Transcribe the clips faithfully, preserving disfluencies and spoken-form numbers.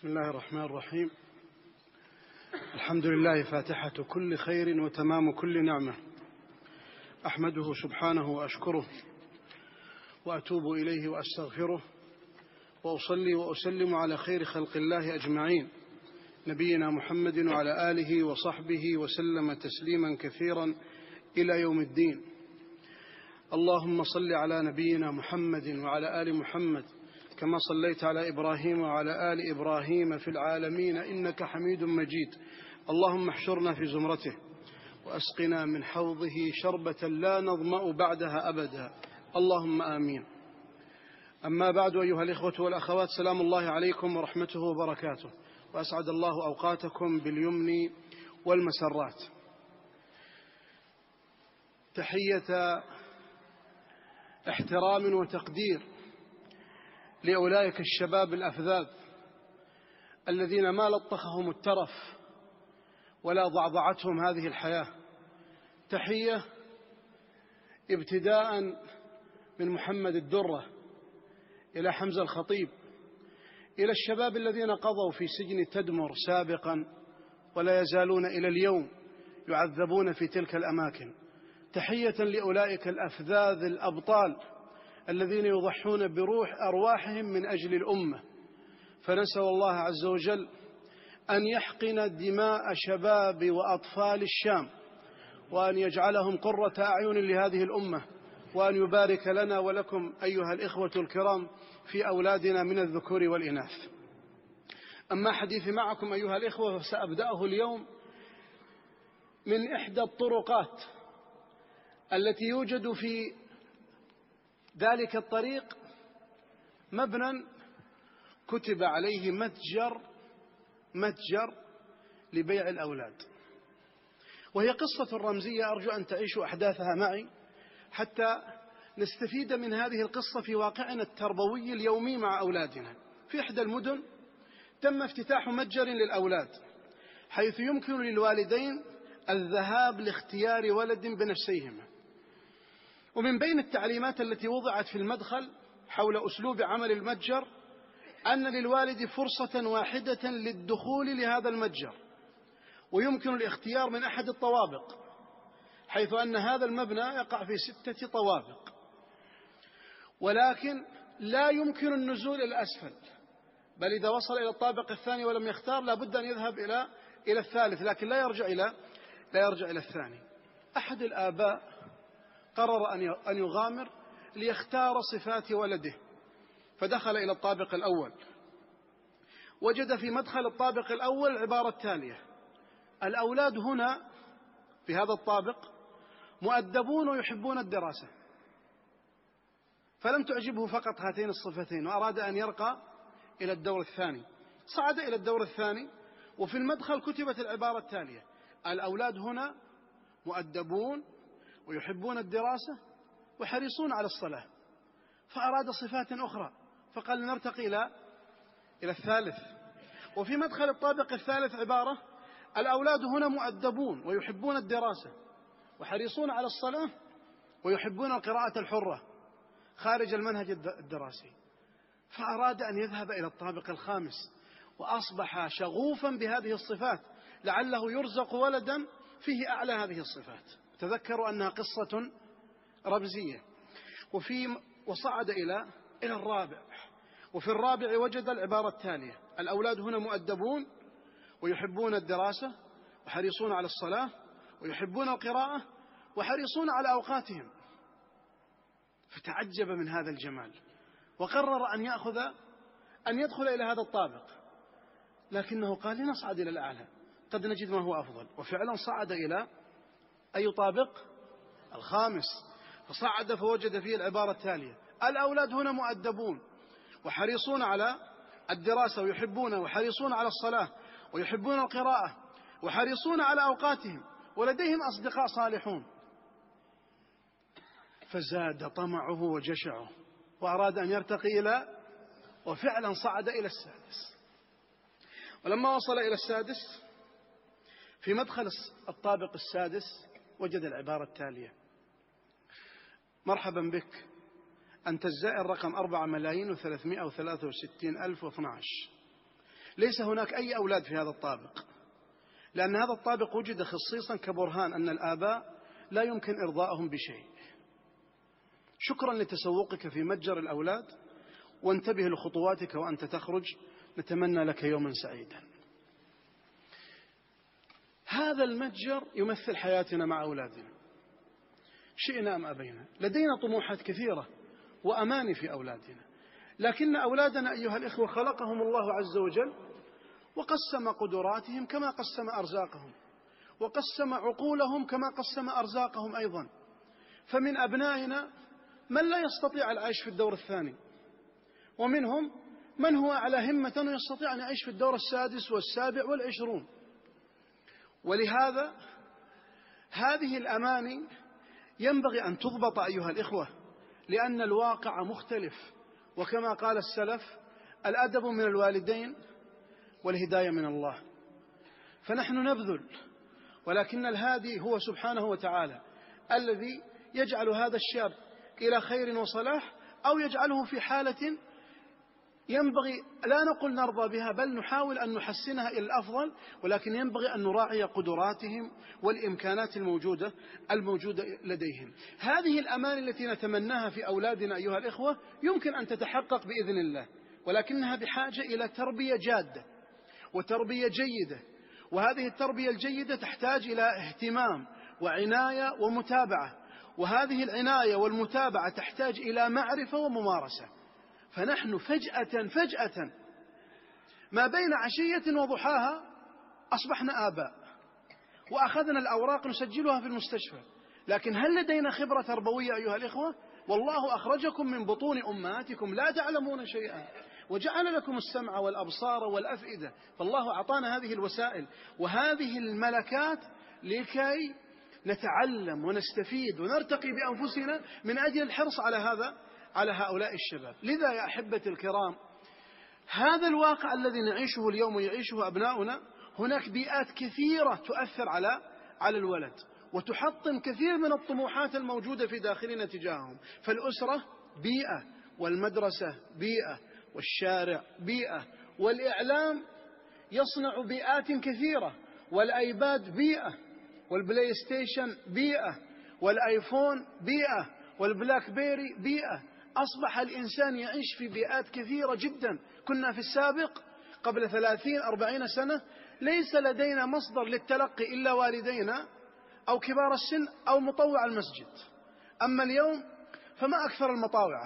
بسم الله الرحمن الرحيم. الحمد لله فاتحة كل خير وتمام كل نعمة، أحمده سبحانه وأشكره وأتوب إليه وأستغفره، وأصلي وأسلم على خير خلق الله أجمعين، نبينا محمد وعلى آله وصحبه وسلم تسليما كثيرا إلى يوم الدين. اللهم صل على نبينا محمد وعلى آل محمد كما صليت على إبراهيم وعلى آل إبراهيم في العالمين إنك حميد مجيد. اللهم احشرنا في زمرته وأسقنا من حوضه شربة لا نظمأ بعدها أبدا، اللهم آمين. أما بعد، أيها الإخوة والأخوات، سلام الله عليكم ورحمته وبركاته، وأسعد الله أوقاتكم باليمن والمسرات. تحية احترام وتقدير لأولئك الشباب الأفذاذ الذين ما لطخهم الترف ولا ضعضعتهم هذه الحياة. تحية ابتداء من محمد الدرة إلى حمزة الخطيب، إلى الشباب الذين قضوا في سجن تدمر سابقا ولا يزالون إلى اليوم يعذبون في تلك الأماكن. تحية لأولئك الأفذاذ الأبطال الذين يضحون بروح أرواحهم من أجل الأمة، فنسأل الله عز وجل أن يحقن دماء شباب وأطفال الشام، وأن يجعلهم قرة أعين لهذه الأمة، وأن يبارك لنا ولكم أيها الإخوة الكرام في أولادنا من الذكور والإناث. أما حديثي معكم أيها الإخوة فسأبدأه اليوم من إحدى الطرقات التي يوجد في ذلك الطريق مبنى كتب عليه متجر متجر لبيع الأولاد، وهي قصة رمزية أرجو أن تعيشوا أحداثها معي حتى نستفيد من هذه القصة في واقعنا التربوي اليومي مع أولادنا. في إحدى المدن تم افتتاح متجر للأولاد، حيث يمكن للوالدين الذهاب لاختيار ولد بنفسيهما. ومن بين التعليمات التي وضعت في المدخل حول أسلوب عمل المتجر أن للوالد فرصة واحدة للدخول لهذا المتجر، ويمكن الاختيار من أحد الطوابق، حيث أن هذا المبنى يقع في ستة طوابق، ولكن لا يمكن النزول إلى الأسفل، بل إذا وصل إلى الطابق الثاني ولم يختار لابد أن يذهب إلى إلى الثالث، لكن لا يرجع إلى لا يرجع إلى الثاني. أحد الآباء قرر أن يغامر ليختار صفات ولده، فدخل إلى الطابق الأول، وجد في مدخل الطابق الأول العبارة التالية: الأولاد هنا في هذا الطابق مؤدبون ويحبون الدراسة. فلم تعجبه فقط هاتين الصفتين، وأراد أن يرقى إلى الدور الثاني. صعد إلى الدور الثاني، وفي المدخل كتبت العبارة التالية: الأولاد هنا مؤدبون ويحبون الدراسة وحريصون على الصلاة. فأراد صفات أخرى، فقال نرتقي إلى إلى الثالث، وفي مدخل الطابق الثالث عبارة: الأولاد هنا مؤدبون ويحبون الدراسة وحريصون على الصلاة ويحبون القراءة الحرة خارج المنهج الدراسي. فأراد أن يذهب إلى الطابق الخامس، وأصبح شغوفا بهذه الصفات لعله يرزق ولدا فيه أعلى هذه الصفات. تذكروا أنها قصة رمزية. وفي وصعد إلى إلى الرابع، وفي الرابع وجد العبارة التالية: الأولاد هنا مؤدبون ويحبون الدراسة وحريصون على الصلاة ويحبون القراءة وحريصون على أوقاتهم. فتعجب من هذا الجمال، وقرر أن يأخذ أن يدخل إلى هذا الطابق، لكنه قال لنصعد إلى الأعلى قد نجد ما هو أفضل. وفعلا صعد إلى أي طابق؟ الخامس. فصعد فوجد فيه العبارة التالية: الأولاد هنا مؤدبون وحريصون على الدراسة ويحبون وحريصون على الصلاة ويحبون القراءة وحريصون على أوقاتهم ولديهم أصدقاء صالحون. فزاد طمعه وجشعه، وأراد أن يرتقي إلى وفعلا صعد إلى السادس. ولما وصل إلى السادس في مدخل الطابق السادس وجد العبارة التالية: مرحبا بك، أنت الزائر رقم أربعة ملايين وثلاثمائة وثلاثة وستين ألف واثنى عشر. ليس هناك أي أولاد في هذا الطابق، لأن هذا الطابق وجد خصيصا كبرهان أن الآباء لا يمكن إرضاءهم بشيء. شكرا لتسوقك في متجر الأولاد، وانتبه لخطواتك وأنت تخرج، نتمنى لك يوما سعيدا. هذا المتجر يمثل حياتنا مع أولادنا، شئنا أم أبينا. لدينا طموحات كثيرة وأماني في أولادنا، لكن أولادنا أيها الإخوة خلقهم الله عز وجل وقسم قدراتهم كما قسم أرزاقهم، وقسم عقولهم كما قسم أرزاقهم أيضا. فمن أبنائنا من لا يستطيع العيش في الدور الثاني، ومنهم من هو على همة ويستطيع أن يعيش في الدور السادس والسابع والعشرون. ولهذا هذه الأماني ينبغي أن تضبط أيها الإخوة، لأن الواقع مختلف، وكما قال السلف: الأدب من الوالدين والهداية من الله. فنحن نبذل، ولكن الهادي هو سبحانه وتعالى الذي يجعل هذا الشاب إلى خير وصلاح، أو يجعله في حالة ينبغي لا نقول نرضى بها، بل نحاول أن نحسنها إلى الأفضل، ولكن ينبغي أن نراعي قدراتهم والإمكانات الموجودة الموجودة لديهم. هذه الأماني التي نتمناها في أولادنا أيها الإخوة يمكن أن تتحقق بإذن الله، ولكنها بحاجة إلى تربية جادة وتربية جيدة، وهذه التربية الجيدة تحتاج إلى اهتمام وعناية ومتابعة، وهذه العناية والمتابعة تحتاج إلى معرفة وممارسة. فنحن فجأة فجأة ما بين عشية وضحاها أصبحنا آباء، وأخذنا الأوراق نسجلها في المستشفى، لكن هل لدينا خبرة تربوية أيها الإخوة؟ والله أخرجكم من بطون أمهاتكم لا تعلمون شيئا، وجعل لكم السمع والأبصار والأفئدة، فالله أعطانا هذه الوسائل وهذه الملكات لكي نتعلم ونستفيد ونرتقي بأنفسنا من أجل الحرص على هذا على هؤلاء الشباب. لذا يا أحبتي الكرام، هذا الواقع الذي نعيشه اليوم ويعيشه أبناؤنا، هناك بيئات كثيرة تؤثر على على الولد وتحطم كثير من الطموحات الموجودة في داخلنا تجاههم. فالأسرة بيئة، والمدرسة بيئة، والشارع بيئة، والإعلام يصنع بيئات كثيرة، والأيباد بيئة، والبلاي ستيشن بيئة، والآيفون بيئة، والبلاك بيري بيئة. أصبح الإنسان يعيش في بيئات كثيرة جدا. كنا في السابق قبل ثلاثين أربعين سنة ليس لدينا مصدر للتلقي إلا والدينا أو كبار السن أو مطوع المسجد. أما اليوم فما أكثر المطاوعة،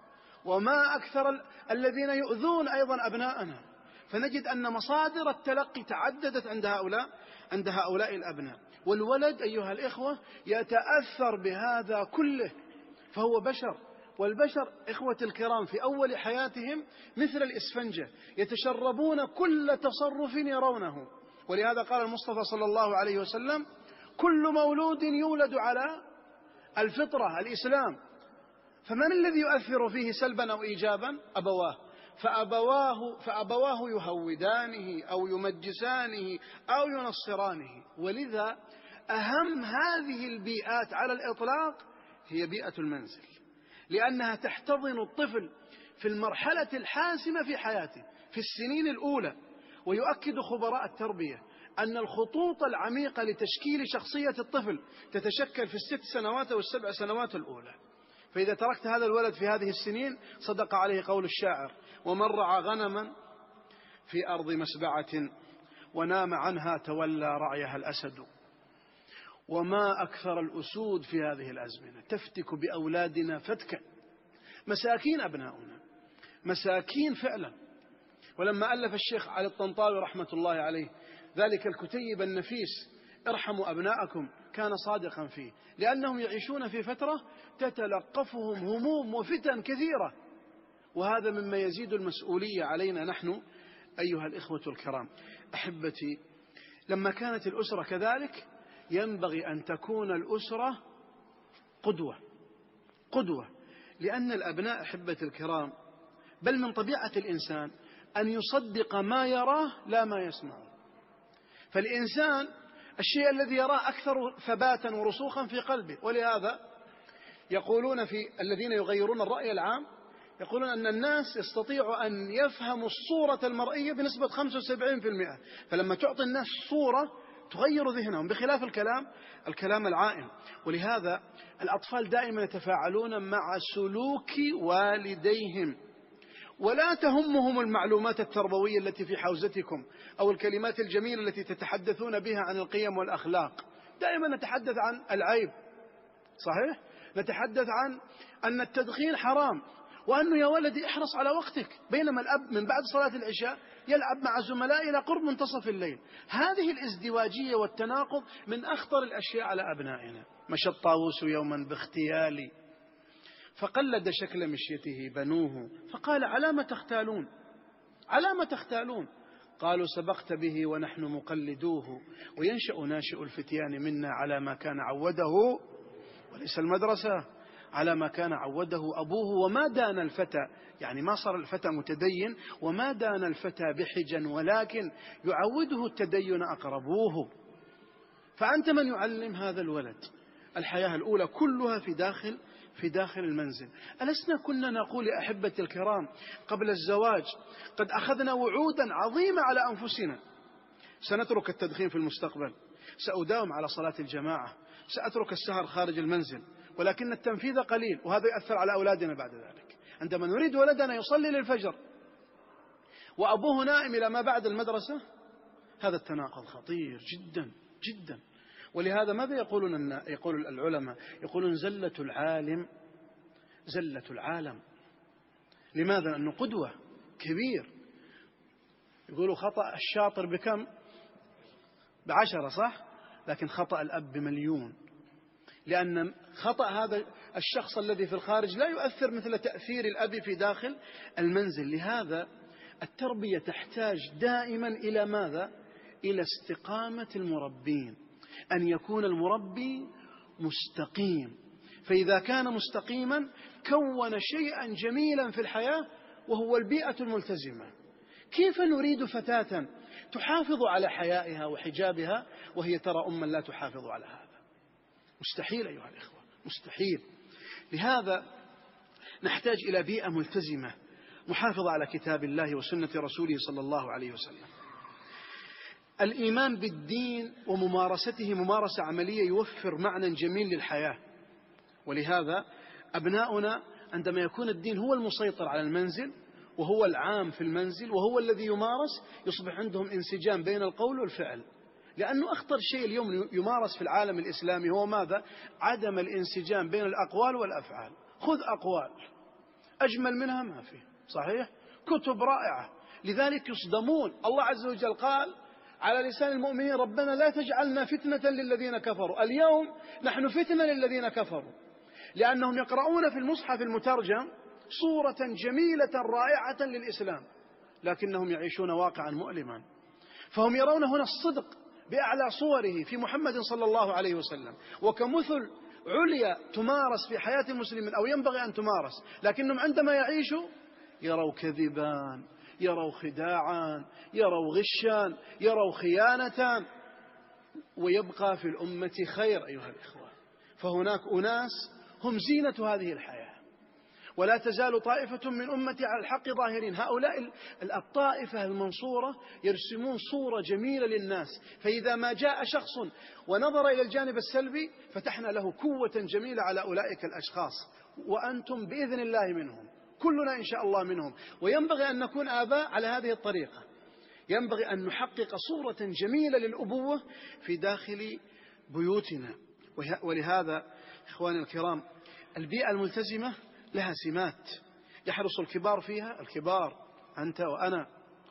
وما أكثر ال... الذين يؤذون أيضا أبناءنا. فنجد أن مصادر التلقي تعددت عند هؤلاء عند هؤلاء الأبناء. والولد أيها الإخوة يتأثر بهذا كله، فهو بشر، والبشر إخوة الكرام في أول حياتهم مثل الإسفنجة، يتشربون كل تصرف يرونه. ولهذا قال المصطفى صلى الله عليه وسلم: كل مولود يولد على الفطرة الإسلام، فمن الذي يؤثر فيه سلبا أو إيجابا؟ أبواه، فأبواه, فأبواه يهودانه أو يمجسانه أو ينصرانه. ولذا أهم هذه البيئات على الإطلاق هي بيئة المنزل، لأنها تحتضن الطفل في المرحلة الحاسمة في حياته في السنين الأولى. ويؤكد خبراء التربية أن الخطوط العميقة لتشكيل شخصية الطفل تتشكل في الست سنوات والسبع سنوات الأولى. فإذا تركت هذا الولد في هذه السنين صدق عليه قول الشاعر: ومن رعى غنما في أرض مسبعة ونام عنها تولى رعيها الأسد. وما أكثر الأسود في هذه الأزمنة تفتك بأولادنا فتكا. مساكين أبناؤنا، مساكين فعلا. ولما ألف الشيخ علي الطنطاوي رحمة الله عليه ذلك الكتيب النفيس ارحموا أبناءكم، كان صادقا فيه، لأنهم يعيشون في فترة تتلقفهم هموم وفتن كثيرة، وهذا مما يزيد المسؤولية علينا نحن أيها الإخوة الكرام. أحبتي، لما كانت الأسرة كذلك ينبغي أن تكون الأسرة قدوة قدوة لأن الأبناء أحبتي الكرام بل من طبيعة الإنسان أن يصدق ما يراه لا ما يسمعه. فالإنسان الشيء الذي يراه أكثر ثباتا ورسوخا في قلبه. ولهذا يقولون في الذين يغيرون الرأي العام، يقولون أن الناس يستطيعوا أن يفهموا الصورة المرئية بنسبة خمسة وسبعين بالمئة، فلما تعطي الناس صورة تغير ذهنهم، بخلاف الكلام الكلام العائم. ولهذا الأطفال دائما يتفاعلون مع سلوك والديهم، ولا تهمهم المعلومات التربوية التي في حوزتكم أو الكلمات الجميلة التي تتحدثون بها عن القيم والأخلاق. دائما نتحدث عن العيب، صحيح؟ نتحدث عن أن التدخين حرام، وأنه يا ولدي احرص على وقتك، بينما الأب من بعد صلاة العشاء يلعب مع زملائه إلى قرب منتصف الليل. هذه الازدواجية والتناقض من أخطر الأشياء على أبنائنا. مشى الطاووس يوما باختيال فقلد شكل مشيته بنوه فقال على ما تختالون، على ما تختالون؟ قالوا سبقت به ونحن مقلدوه، وينشأ ناشئ الفتيان منا على ما كان عوده، وليس المدرسة، على ما كان عوده أبوه. وما دان الفتى، يعني ما صار الفتى متدين، وما دان الفتى بحجا، ولكن يعوده التدين أقربوه. فأنت من يعلم هذا الولد؟ الحياة الأولى كلها في داخل في داخل المنزل. ألسنا كنا نقول يا أحبتي الكرام قبل الزواج قد أخذنا وعودا عظيمة على أنفسنا، سنترك التدخين في المستقبل، سأداوم على صلاة الجماعة، سأترك السهر خارج المنزل، ولكن التنفيذ قليل، وهذا يؤثر على أولادنا بعد ذلك. عندما نريد ولدنا يصلي للفجر وأبوه نائم إلى ما بعد المدرسة، هذا التناقض خطير جدا جدا. ولهذا ماذا يقولون يقول العلماء؟ يقولون زلة العالم زلة العالم. لماذا؟ لأنه قدوة كبير. يقولوا خطأ الشاطر بكم؟ بعشرة، صح؟ لكن خطأ الأب بمليون، لأن خطأ هذا الشخص الذي في الخارج لا يؤثر مثل تأثير الأب في داخل المنزل. لهذا التربية تحتاج دائما إلى ماذا؟ إلى استقامة المربين، أن يكون المربي مستقيم. فإذا كان مستقيما كون شيئا جميلا في الحياة وهو البيئة الملتزمة. كيف نريد فتاة تحافظ على حيائها وحجابها وهي ترى أما لا تحافظ على هذا؟ مستحيل أيها الإخوة، مستحيل. لهذا نحتاج إلى بيئة ملتزمة محافظة على كتاب الله وسنة رسوله صلى الله عليه وسلم. الإيمان بالدين وممارسته ممارسة عملية يوفر معنى جميل للحياة. ولهذا أبناؤنا عندما يكون الدين هو المسيطر على المنزل وهو العام في المنزل وهو الذي يمارس، يصبح عندهم انسجام بين القول والفعل. لأنه أخطر شيء اليوم يمارس في العالم الإسلامي هو ماذا؟ عدم الانسجام بين الأقوال والأفعال. خذ أقوال أجمل منها ما فيه، صحيح؟ كتب رائعة، لذلك يصدمون. الله عز وجل قال على لسان المؤمنين ربنا لا تجعلنا فتنة للذين كفروا. اليوم نحن فتنة للذين كفروا، لأنهم يقرؤون في المصحف المترجم صورة جميلة رائعة للإسلام، لكنهم يعيشون واقعا مؤلما. فهم يرون هنا الصدق بأعلى صوره في محمد صلى الله عليه وسلم وكمثل عليا تمارس في حياة المسلمين أو ينبغي أن تمارس، لكنهم عندما يعيشوا يروا كذبان، يروا خداعان، يروا غشان، يروا خيانة، ويبقى في الأمة خير أيها الإخوة. فهناك أناس هم زينة هذه الحياة، ولا تزال طائفة من أمتي على الحق ظاهرين. هؤلاء الطائفة المنصورة يرسمون صورة جميلة للناس، فإذا ما جاء شخص ونظر إلى الجانب السلبي فتحنا له قوة جميلة على أولئك الأشخاص، وأنتم بإذن الله منهم، كلنا إن شاء الله منهم. وينبغي أن نكون آباء على هذه الطريقة، ينبغي أن نحقق صورة جميلة للأبوة في داخل بيوتنا. ولهذا إخواني الكرام البيئة الملتزمة لها سمات يحرص الكبار فيها، الكبار أنت وأنا،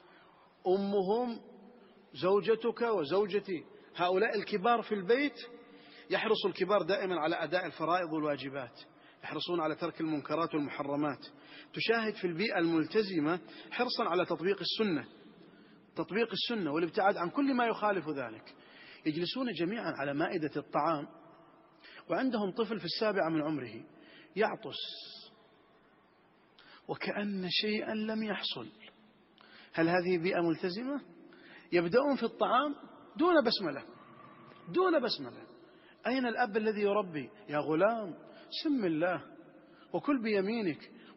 أمهم زوجتك وزوجتي، هؤلاء الكبار في البيت يحرص الكبار دائما على أداء الفرائض والواجبات، يحرصون على ترك المنكرات والمحرمات. تشاهد في البيئة الملتزمة حرصا على تطبيق السنة، تطبيق السنة والابتعاد عن كل ما يخالف ذلك. يجلسون جميعا على مائدة الطعام وعندهم طفل في السابعة من عمره يعطس وكأن شيئا لم يحصل. هل هذه بيئة ملتزمة؟ يبدأون في الطعام دون بسملة، دون بسملة. أين الأب الذي يربي؟ يا غلام سم الله وكل بيمينك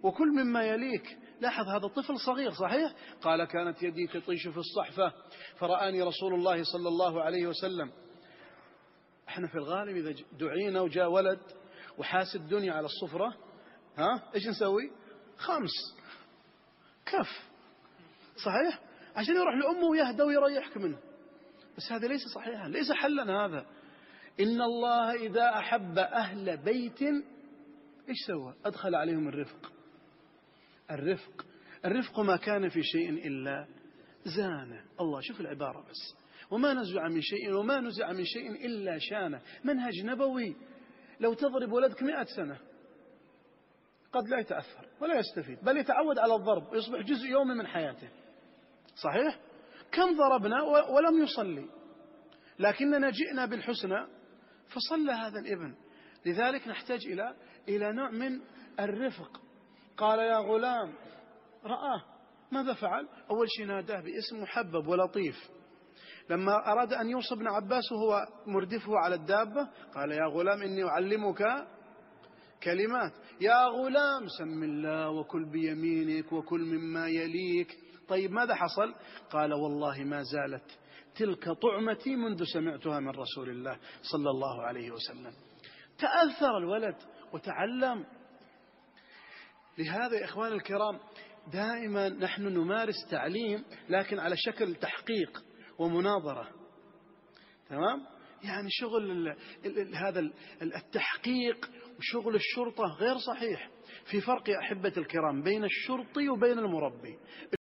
وكل مما يليك. لاحظ هذا طفل صغير صحيح. قال كانت يدي تطيش في الصحفة فرآني رسول الله صلى الله عليه وسلم. احنا في الغالب إذا دعينا وجاء ولد وحاس الدنيا على الصفرة، ها ايش نسوي؟ خمس كف صحيح عشان يروح لأمه ويهدى ويريحك منه. بس هذا ليس صحيحا، ليس حلا هذا. إن الله إذا أحب أهل بيت إيش سوى؟ أدخل عليهم الرفق. الرفق الرفق ما كان في شيء إلا زانه. الله شوف العبارة بس، وما نزع من شيء وما نزع من شيء إلا شانه. منهج نبوي. لو تضرب ولدك مئة سنة قد لا يتأثر ولا يستفيد، بل يتعود على الضرب ويصبح جزء يومي من حياته صحيح. كم ضربنا ولم يصلي، لكننا جئنا بالحسنى فصلى هذا الابن. لذلك نحتاج إلى إلى نوع من الرفق. قال يا غلام، رآه ماذا فعل؟ أول شيء ناداه باسم محبب ولطيف. لما أراد أن يوصي ابن عباس وهو مردفه على الدابة قال يا غلام إني أعلمك كلمات. يا غلام سم الله وكل بيمينك وكل مما يليك. طيب ماذا حصل؟ قال والله ما زالت تلك طعمتي منذ سمعتها من رسول الله صلى الله عليه وسلم. تأثر الولد وتعلم. لهذا يا إخوان الكرام دائما نحن نمارس تعليم لكن على شكل تحقيق ومناظرة. تمام؟ يعني شغل ال ال هذا التحقيق وشغل الشرطة غير صحيح. في فرق يا أحبة الكرام بين الشرطي وبين المربي.